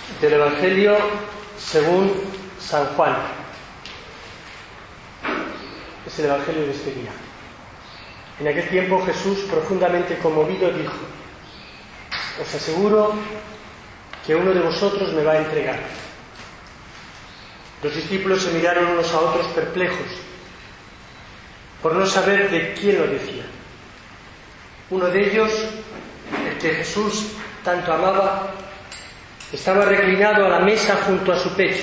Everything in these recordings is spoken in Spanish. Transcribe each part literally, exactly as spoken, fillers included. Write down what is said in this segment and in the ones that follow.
Del Evangelio según San Juan. Es el Evangelio de este día. En aquel tiempo Jesús, profundamente conmovido, dijo: os aseguro que uno de vosotros me va a entregar. Los discípulos se miraron unos a otros perplejos por no saber de quién lo decía. Uno de ellos, el que Jesús tanto amaba, estaba reclinado a la mesa junto a su pecho.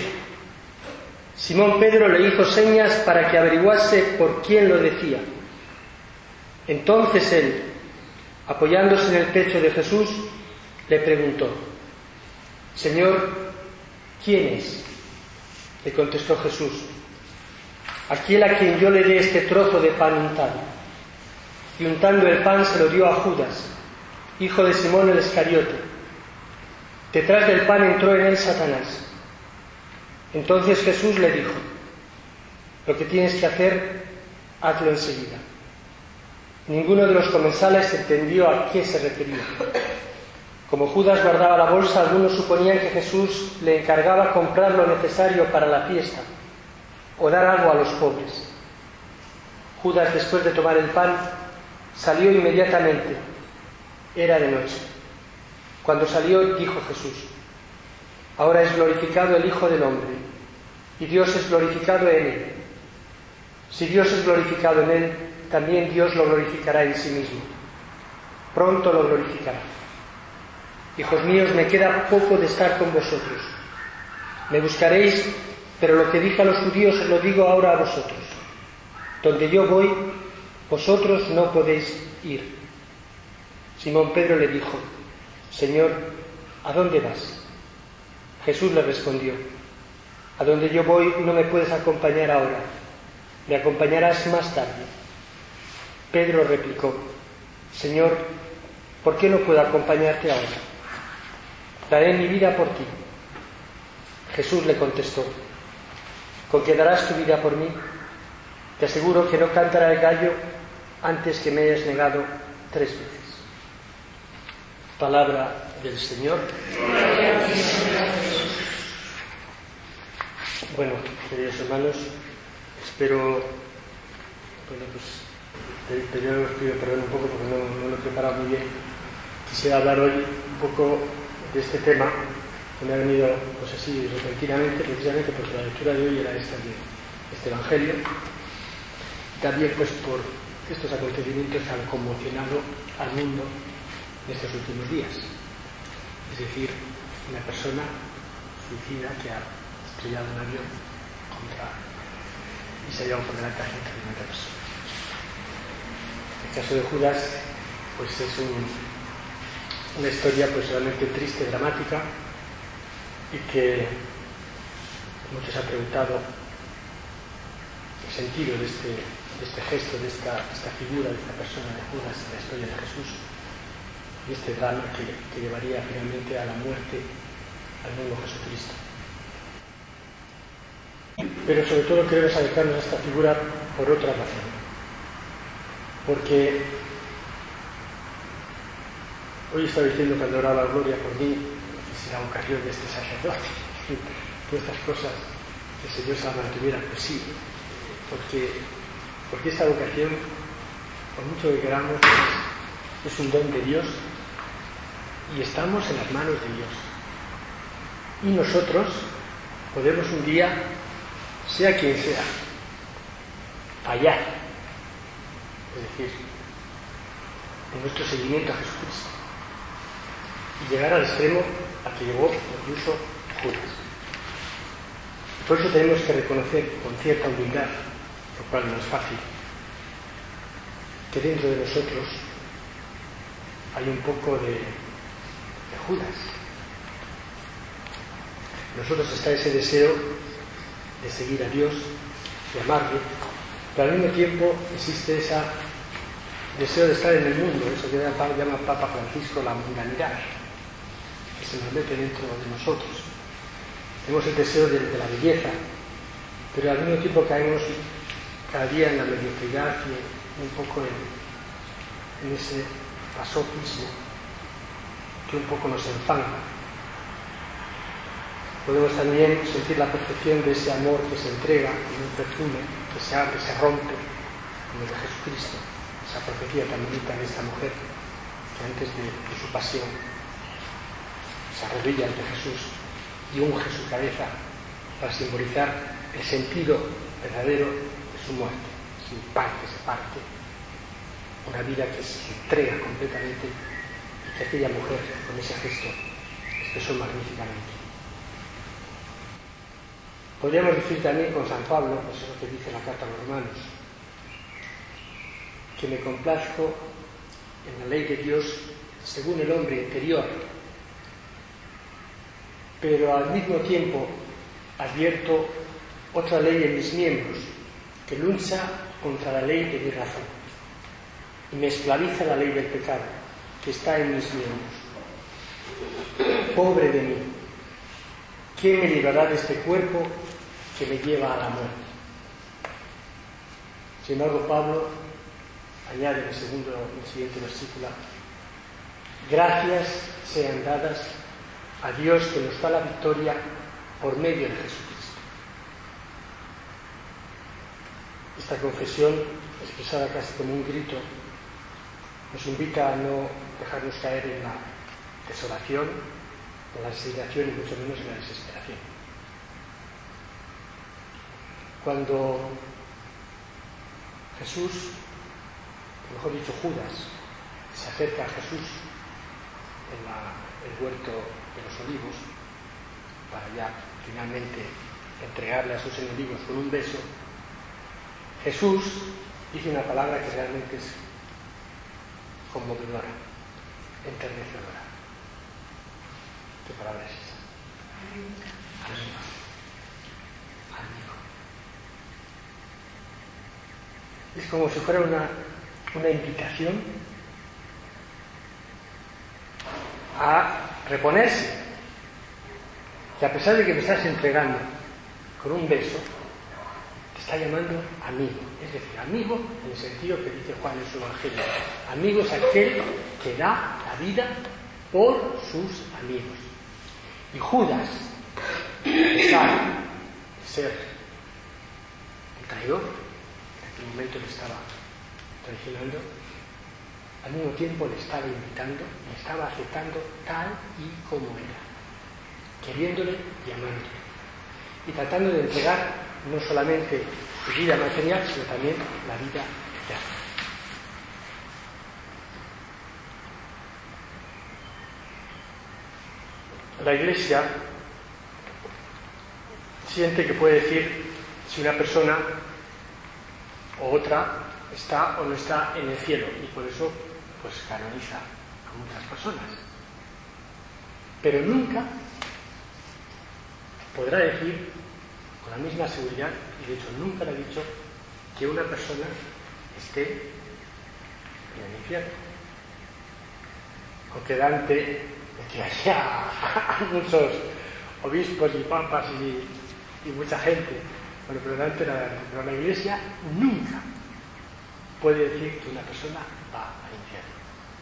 Simón Pedro le hizo señas para que averiguase por quién lo decía. Entonces él, apoyándose en el pecho de Jesús, le preguntó: Señor, ¿quién es? Le contestó Jesús: aquel a quien yo le dé este trozo de pan untado. Y untando el pan se lo dio a Judas, hijo de Simón el Iscariote. Detrás del pan entró en él Satanás. Entonces Jesús le dijo: lo que tienes que hacer, hazlo enseguida. Ninguno de los comensales entendió a qué se refería. Como Judas guardaba la bolsa, algunos suponían que Jesús le encargaba comprar lo necesario para la fiesta o dar algo a los pobres. Judas, después de tomar el pan, salió inmediatamente. Era de noche. Cuando salió, dijo Jesús: ahora es glorificado el Hijo del Hombre, y Dios es glorificado en él. Si Dios es glorificado en él, también Dios lo glorificará en sí mismo. Pronto lo glorificará. Hijos míos, me queda poco de estar con vosotros. Me buscaréis, pero lo que dije a los judíos os lo digo ahora a vosotros. Donde yo voy, vosotros no podéis ir. Simón Pedro le dijo: Señor, ¿a dónde vas? Jesús le respondió: a donde yo voy no me puedes acompañar ahora, me acompañarás más tarde. Pedro replicó: Señor, ¿por qué no puedo acompañarte ahora? Daré mi vida por ti. Jesús le contestó: ¿con qué darás tu vida por mí? Te aseguro que no cantará el gallo antes que me hayas negado tres veces. Palabra del Señor. Bueno, queridos hermanos, espero, bueno, pues, primero os pido perdón un poco porque no, no lo he preparado muy bien. Quisiera hablar hoy un poco de este tema que me ha venido, pues así, repentinamente, precisamente porque la lectura de hoy era esta de este Evangelio. También, pues, por estos acontecimientos que han conmocionado al mundo en estos últimos días. Es decir, una persona suicida que ha estrellado un avión contra y se ha llevado por delante a ciento cincuenta personas. El caso de Judas, pues es un, una historia pues realmente triste, dramática, y que muchos han preguntado el sentido de este, de este gesto, de esta, esta figura, de esta persona de Judas en la historia de Jesús, y este drama que, que llevaría finalmente a la muerte al mismo Jesucristo. Pero sobre todo queremos acercarnos a esta figura por otra razón, porque hoy estaba diciendo cuando oraba Gloria por mí que será vocación de este sacerdote, todas estas cosas que el Señor se la mantuviera, pues sí, porque, porque esta vocación, por mucho que queramos, es, es un don de Dios y estamos en las manos de Dios. Y nosotros podemos un día, sea quien sea, fallar, es decir, en nuestro seguimiento a Jesucristo, y llegar al extremo a que llegó incluso Judas. Por eso tenemos que reconocer con cierta humildad, lo cual no es fácil, que dentro de nosotros hay un poco de, de Judas. En nosotros está ese deseo de seguir a Dios, de amarle, pero al mismo tiempo existe ese deseo de estar en el mundo, eso que llama Papa Francisco la mundanidad, que se nos mete dentro de nosotros. Tenemos el deseo de, de la belleza, pero al mismo tiempo caemos cada día en la mediocridad y un poco en, en ese pasotismo que un poco nos enfanga. Podemos también sentir la perfección de ese amor que se entrega como un perfume, que se abre, se rompe, como el de Jesucristo. Esa profecía tan bonita de esta mujer, que antes de, de su pasión se arrodilla ante Jesús y unge su cabeza para simbolizar el sentido verdadero de su muerte. Sin pan que se parte, una vida que se entrega completamente, y que aquella mujer con ese gesto expresó magníficamente. Podríamos decir también con San Pablo, pues es lo que dice la carta a los Romanos, que me complazco en la ley de Dios según el hombre interior, pero al mismo tiempo advierto otra ley en mis miembros que lucha contra la ley de mi razón y me esclaviza la ley del pecado que está en mis miembros. Pobre de mí, ¿quién me librará de este cuerpo que me lleva a la muerte? Sin embargo, Pablo añade en el segundo, en el siguiente versículo: gracias sean dadas a Dios que nos da la victoria por medio de Jesucristo. Esta confesión, expresada casi como un grito, nos invita a no dejarnos caer en la desolación, en la resignación y mucho menos en la desesperación. Cuando Jesús, mejor dicho Judas, se acerca a Jesús en la, el huerto de los olivos para ya finalmente entregarle a sus enemigos con un beso, Jesús dice una palabra que realmente es conmovedora, enternecedora. ¿Qué palabra es esa? Amigo. Amigo. Es como si fuera una, una invitación a reponerse, que a pesar de que me estás entregando con un beso, te está llamando amigo. Es decir, amigo en el sentido que dice Juan en su Evangelio. Amigo es aquel que da la vida por sus amigos. Y Judas, a pesar de ser el traidor, en aquel momento le estaba traicionando, al mismo tiempo le estaba invitando, le estaba aceptando tal y como era, queriéndole y amándole, y tratando de entregar no solamente su vida material, sino también la vida eterna. La Iglesia siente que puede decir si una persona o otra está o no está en el cielo, y por eso pues canoniza a muchas personas, pero nunca podrá decir con la misma seguridad, y de hecho nunca le ha dicho, que una persona esté en el infierno. Aunque Dante decía a muchos obispos y papas y, y mucha gente, bueno, pero Dante era Dante, pero la Iglesia nunca puede decir que una persona va al infierno.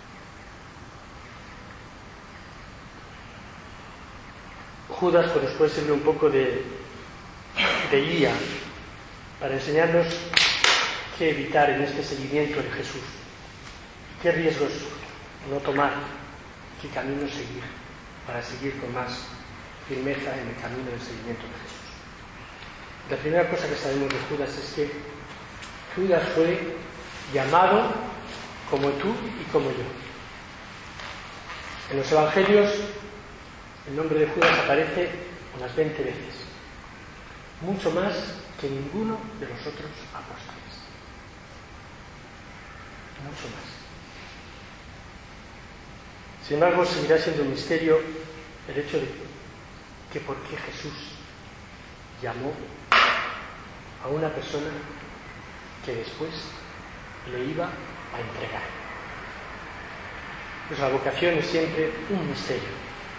Judas pues, nos puede servir un poco de, de guía para enseñarnos qué evitar en este seguimiento de Jesús, qué riesgos no tomar, qué camino seguir para seguir con más firmeza en el camino del seguimiento de Jesús. La primera cosa que sabemos de Judas es que Judas fue llamado como tú y como yo. En los Evangelios el nombre de Judas aparece unas veinte veces, mucho más que ninguno de los otros apóstoles, mucho más. Sin embargo, seguirá siendo un misterio el hecho de que por qué Jesús llamó a una persona que después le iba a entregar. Pues la vocación es siempre un misterio.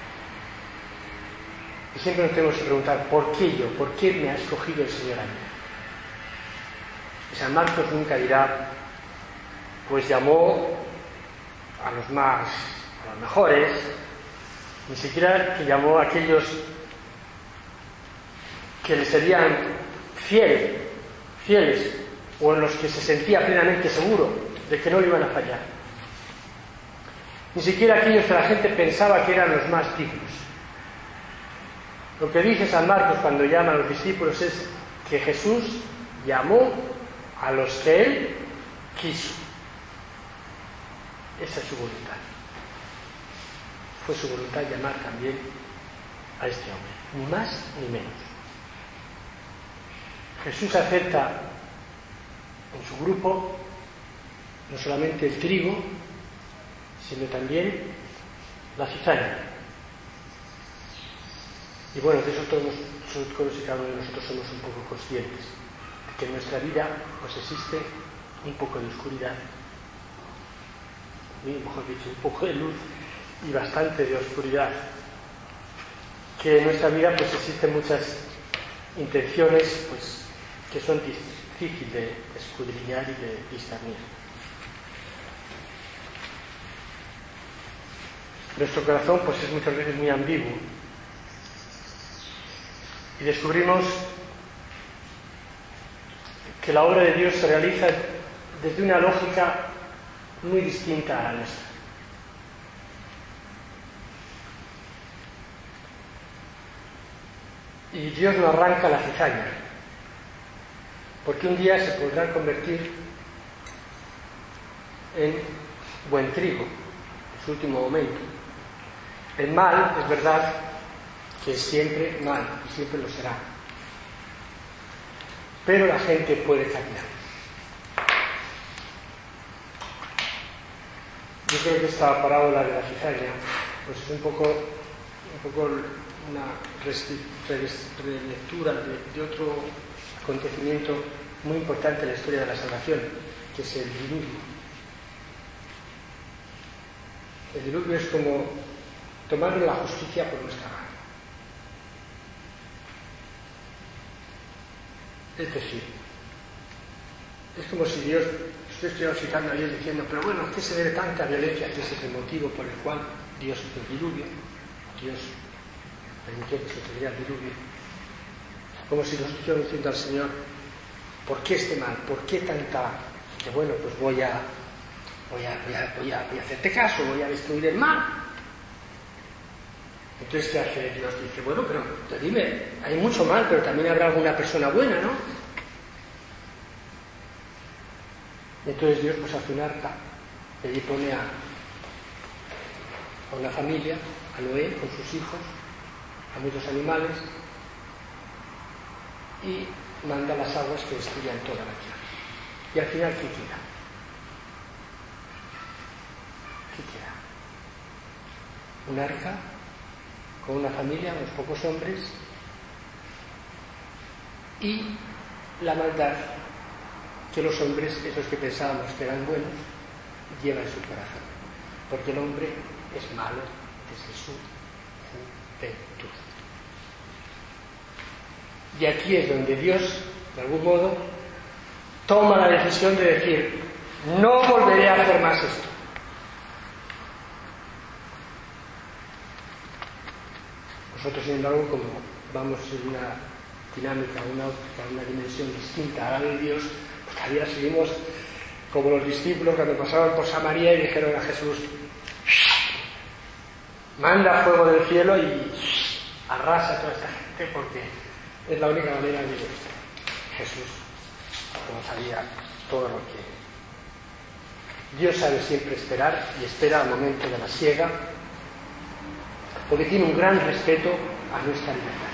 Y siempre nos tenemos que preguntar, ¿por qué yo? ¿Por qué me ha escogido el Señor a mí? Y San Marcos nunca dirá, pues llamó a los más, a los mejores, ni siquiera que llamó a aquellos que le serían fiel, fieles, o en los que se sentía plenamente seguro de que no le iban a fallar. Ni siquiera aquellos que la gente pensaba que eran los más dignos. Lo que dice San Marcos cuando llama a los discípulos es que Jesús llamó a los que Él quiso. Esa es su voluntad. Fue su voluntad llamar también a este hombre, ni más ni menos. Jesús acepta en su grupo no solamente el trigo, sino también la cizaña. Y bueno, de eso todos, todos y cada uno de nosotros somos un poco conscientes, de que en nuestra vida pues existe un poco de oscuridad, y, mejor dicho, un poco de luz y bastante de oscuridad, que en nuestra vida pues existen muchas intenciones pues que son difíciles de escudriñar y de discernir. Nuestro corazón pues es muchas veces muy ambiguo y descubrimos que la obra de Dios se realiza desde una lógica muy distinta a la nuestra. Y Dios nos arranca la cizaña, porque un día se podrá convertir en buen trigo, en su último momento. El mal, es verdad, que es siempre mal, y siempre lo será. Pero la gente puede cambiar. Yo creo que esta parábola de la cizaña pues es un poco, un poco una relectura de, de otro acontecimiento muy importante en la historia de la salvación, que es el diluvio. El diluvio es como tomar la justicia por nuestra mano. Es decir, es como si Dios, usted estuviera citando a Dios diciendo, pero bueno, ¿qué se debe tanta violencia? Que ese es el motivo por el cual Dios hizo el diluvio, Dios permitió que sucediera el diluvio. Como si nos estuviera diciendo al Señor, ¿por qué este mal? ¿Por qué tanta? Que bueno, pues voy a, voy a, voy a, voy a, voy a hacerte caso, voy a destruir el mal. Entonces, ¿qué hace Dios? Dice, bueno, pero dime, hay mucho mal, pero también habrá alguna persona buena, ¿no? Entonces Dios pues hace un arca, y allí pone a, a una familia, a Noé con sus hijos, a muchos animales, y manda las aguas que destruyan toda la tierra. Y al final, ¿qué queda? ¿Qué queda? Un arca con una familia, unos pocos hombres, y la maldad que los hombres, esos que pensábamos que eran buenos, llevan en su corazón. Porque el hombre es malo desde su juventud. Y aquí es donde Dios, de algún modo, toma la decisión de decir, no volveré a hacer más esto. Nosotros, sin embargo, como vamos en una dinámica, una óptica, una dimensión distinta a la de Dios, pues cada día seguimos como los discípulos cuando pasaban por Samaria y dijeron a Jesús, manda fuego del cielo y arrasa a toda esta gente porque es la única manera de vivir. Jesús, como sabía todo lo que... Dios sabe siempre esperar y espera al momento de la siega, porque tiene un gran respeto a nuestra libertad.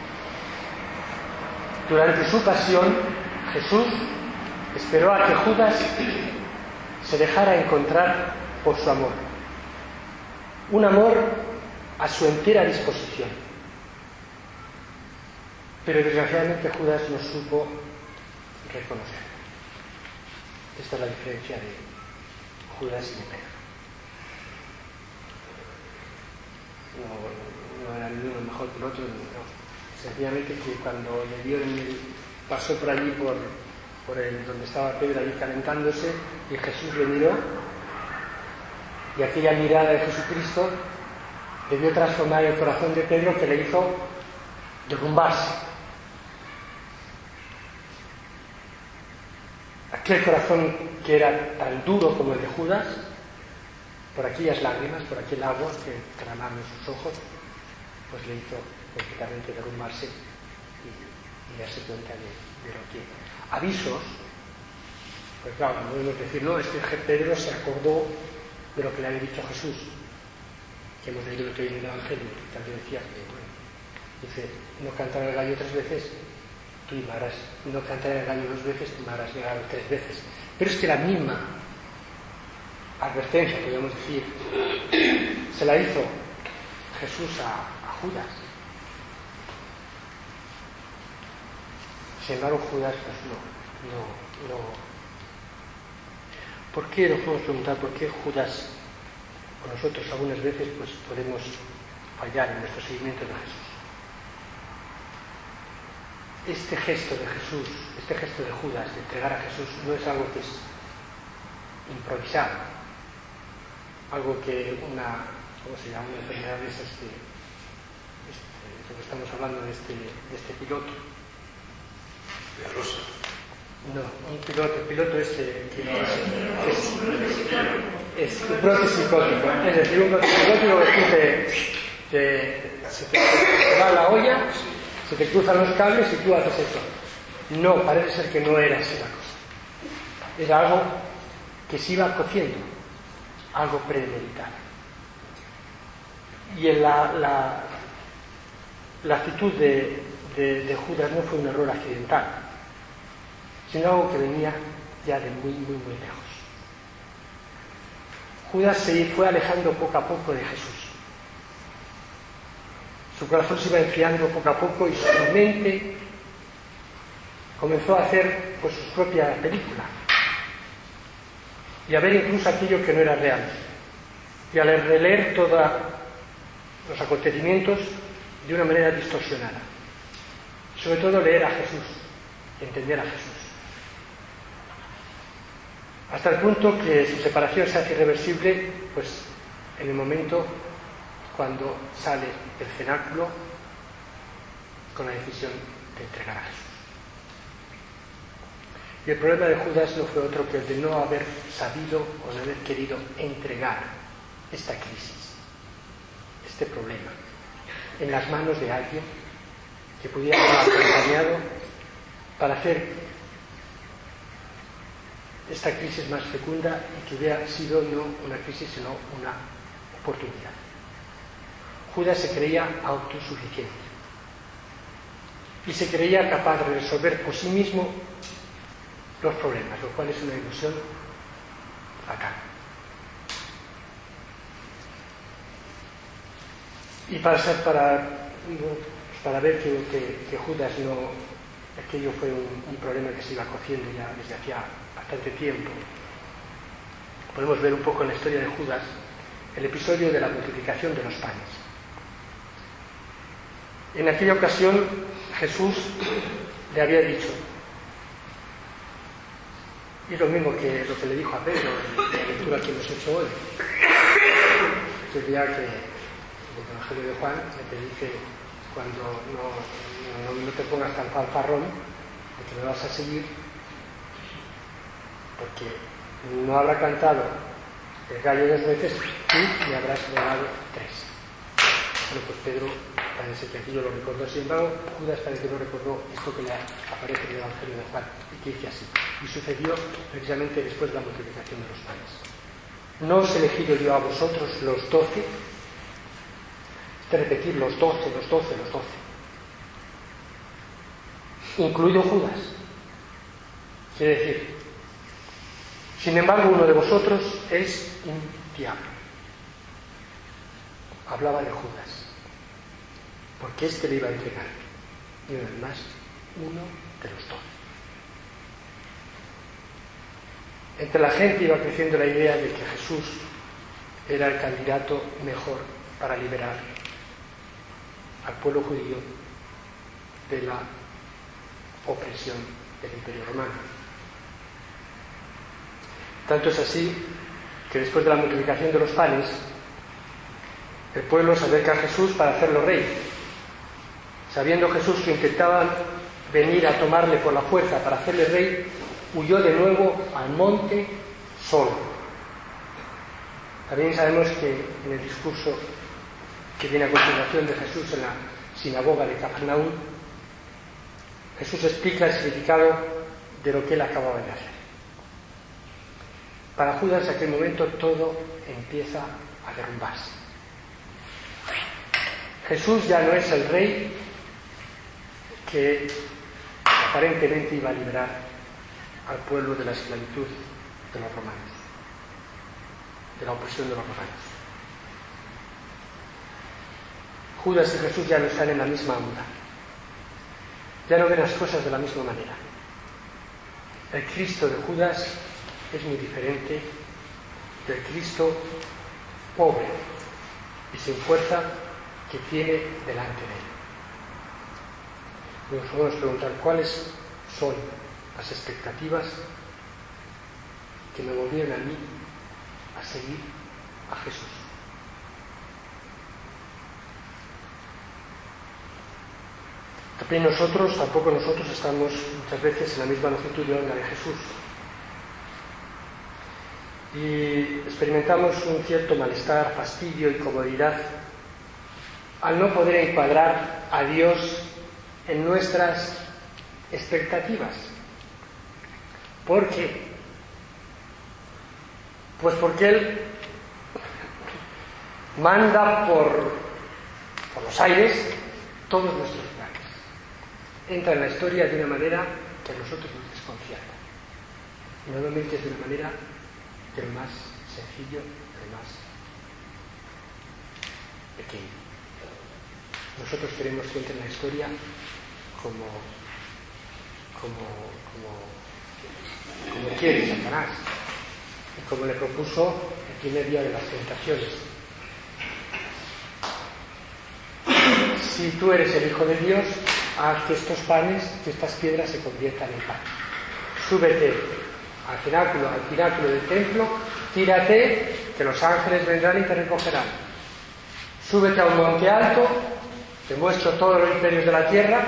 Durante su pasión, Jesús esperó a que Judas se dejara encontrar por su amor. Un amor a su entera disposición. Pero desgraciadamente Judas no supo reconocer. Esta es la diferencia de Judas y de Pedro. No, no era ni uno mejor que el otro, no. Sencillamente que cuando le dio el, pasó por allí por, por el, donde estaba Pedro allí calentándose y Jesús le miró y aquella mirada de Jesucristo le dio transformar el corazón de Pedro que le hizo derrumbarse aquel corazón que era tan duro como el de Judas, por aquellas lágrimas, por aquel agua que derramaron en sus ojos, pues le hizo completamente derrumbarse y, y darse cuenta de, de lo que... Avisos, pues claro, no podemos decir, no, es que Pedro se acordó de lo que le había dicho Jesús, que hemos leído el otro día en el Evangelio, que también decía que, bueno, dice, no cantar el gallo tres veces, tú me harás, no cantar el gallo dos veces, tú me harás llegar tres veces. Pero es que la misma advertencia, podríamos decir, se la hizo Jesús a, a Judas. Sin embargo, Judas, pues no, no, no. ¿Por qué nos podemos preguntar por qué Judas, o nosotros algunas veces, pues podemos fallar en nuestro seguimiento de Jesús? Este gesto de Jesús, este gesto de Judas, de entregar a Jesús, no es algo que es improvisado, algo que una, ¿cómo se llama?, una enfermedad de esas que, este, de lo que estamos hablando de este, de este piloto. De Rosa. No, un piloto, el piloto este que no es, es, es un brote psicótico, es decir, un brote psicótico que tú te, te, se te, te va la olla, se te cruzan los cables y tú haces eso. No, parece ser que no era así la cosa. Era algo que se iba cociendo, algo premeditado. Y en la, la, la actitud de, de, de Judas no fue un error accidental, sino algo que venía ya de muy, muy, muy lejos. Judas se fue alejando poco a poco de Jesús. Su corazón se iba enfriando poco a poco y su mente comenzó a hacer pues su propia película y a ver incluso aquello que no era real, y a releer todos los acontecimientos de una manera distorsionada. Sobre todo leer a Jesús, entender a Jesús. Hasta el punto que su separación se hace irreversible, pues en el momento cuando sale del cenáculo con la decisión de entregar a Jesús. Y el problema de Judas no fue otro que el de no haber sabido o no haber querido entregar esta crisis, este problema, en las manos de alguien que pudiera ser acompañado para hacer esta crisis más fecunda y que hubiera sido no una crisis sino una oportunidad. Judas se creía autosuficiente y se creía capaz de resolver por sí mismo los problemas, lo cual es una ilusión fatal. Y para, para, para ver que, que, que Judas no, aquello fue un, un problema que se iba cociendo ya desde hacía bastante tiempo, podemos ver un poco en la historia de Judas el episodio de la multiplicación de los panes. En aquella ocasión Jesús le había dicho, y lo mismo que lo que le dijo a Pedro en la lectura que hemos hecho hoy, que el día que el Evangelio de Juan le pedí que cuando no, no, no te pongas tan fanfarrón de que me vas a seguir, porque no habrá cantado el gallo dos veces, tú me habrás negado tres. Bueno, pues Pedro parece que aquí yo lo recordó, sin embargo Judas parece que no recordó esto que le aparece en el Evangelio de Juan y que dice así, y sucedió precisamente después de la multiplicación de los panes. ¿No os he elegido yo a vosotros los doce? De repetir los doce, los doce, los doce, incluido Judas. Quiere decir, sin embargo uno de vosotros es un diablo. Hablaba de Judas, porque éste le iba a entregar, y una vez más, uno de los doce. Entre la gente iba creciendo la idea de que Jesús era el candidato mejor para liberar al pueblo judío de la opresión del Imperio Romano. Tanto es así que después de la multiplicación de los panes, el pueblo se acerca a Jesús para hacerlo rey. Sabiendo Jesús que intentaban venir a tomarle por la fuerza para hacerle rey, huyó de nuevo al monte solo. También sabemos que en el discurso que viene a continuación de Jesús en la sinagoga de Cafarnaúm, Jesús explica el significado de lo que él acababa de hacer. Para Judas en aquel momento todo empieza a derrumbarse. Jesús ya no es el rey que aparentemente iba a liberar al pueblo de la esclavitud de los romanos, de la opresión de los romanos. Judas y Jesús ya no están en la misma onda, ya no ven las cosas de la misma manera. El Cristo de Judas es muy diferente del Cristo pobre y sin fuerza que tiene delante de él. Nos podemos preguntar cuáles son las expectativas que me volvieron a mí a seguir a Jesús. También nosotros, tampoco nosotros estamos muchas veces en la misma longitud de onda de Jesús. Y experimentamos un cierto malestar, fastidio y comodidad al no poder encuadrar a Dios en nuestras expectativas. ¿Por qué? Pues porque Él manda por, por los aires todos nuestros planes. Entra en la historia de una manera que a nosotros nos desconcierta. Y normalmente es de una manera de lo más sencillo, de lo más pequeño. Nosotros queremos que entre en la historia como, como, como, como quiere Satanás y como le propuso el primer día de las tentaciones. Si tú eres el Hijo de Dios, haz que estos panes, que estas piedras se conviertan en pan. Súbete al pináculo, al pináculo del templo, tírate, que los ángeles vendrán y te recogerán. Súbete a un monte alto, te muestro todos los imperios de la tierra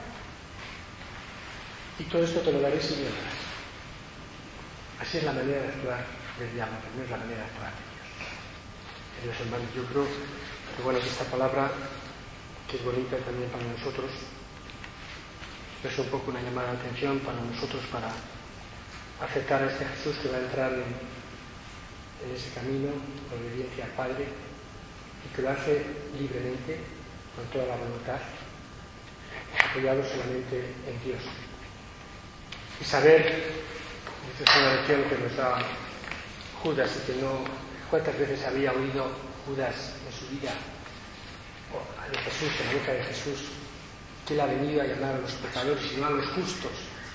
y todo esto te lo daré si me amas. Así es la manera de actuar del diablo, no es la manera de actuar de Dios. Queridos hermanos, yo creo que bueno que esta palabra, que es bonita también para nosotros, es un poco una llamada de atención para nosotros para aceptar a este Jesús que va a entrar en, en ese camino de obediencia al Padre y que lo hace libremente, con toda la voluntad, apoyado solamente en Dios. Y saber, esta es una lección que nos da Judas y que no, cuántas veces había oído Judas en su vida, o de Jesús, en la boca de Jesús, que él ha venido a llamar a los pecadores y no a los justos.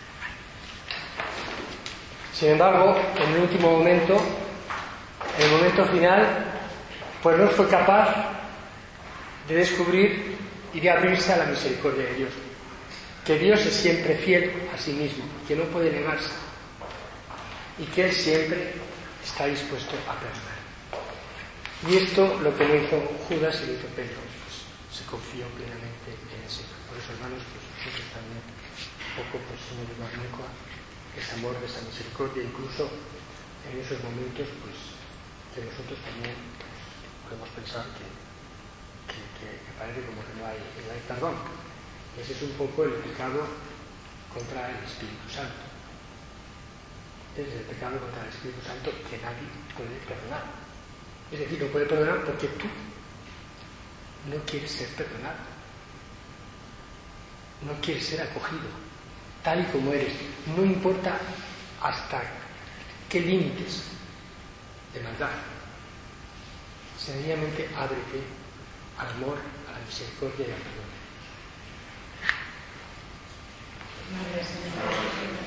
Sin embargo, en el último momento, en el momento final, pues no fue capaz de descubrir y de abrirse a la misericordia de Dios. Que Dios es siempre fiel a sí mismo, que no puede negarse y que Él siempre está dispuesto a perdonar. Y esto lo que no hizo Judas y lo hizo Pedro, pues se confió plenamente en el Señor. Por eso, hermanos, pues nosotros también un poco pues no llevar nunca ese amor, de esa misericordia, incluso en esos momentos pues que nosotros también pues, podemos pensar que, que, que, que parece como que no hay, que no hay perdón. Ese es un poco el pecado contra el Espíritu Santo. Ese es el pecado contra el Espíritu Santo que nadie puede perdonar. Es decir, no puede perdonar porque tú no quieres ser perdonado. No quieres ser acogido, tal y como eres. No importa hasta qué límites de maldad. Sencillamente ábrete al amor, a la misericordia y al perdón. Madre Señor.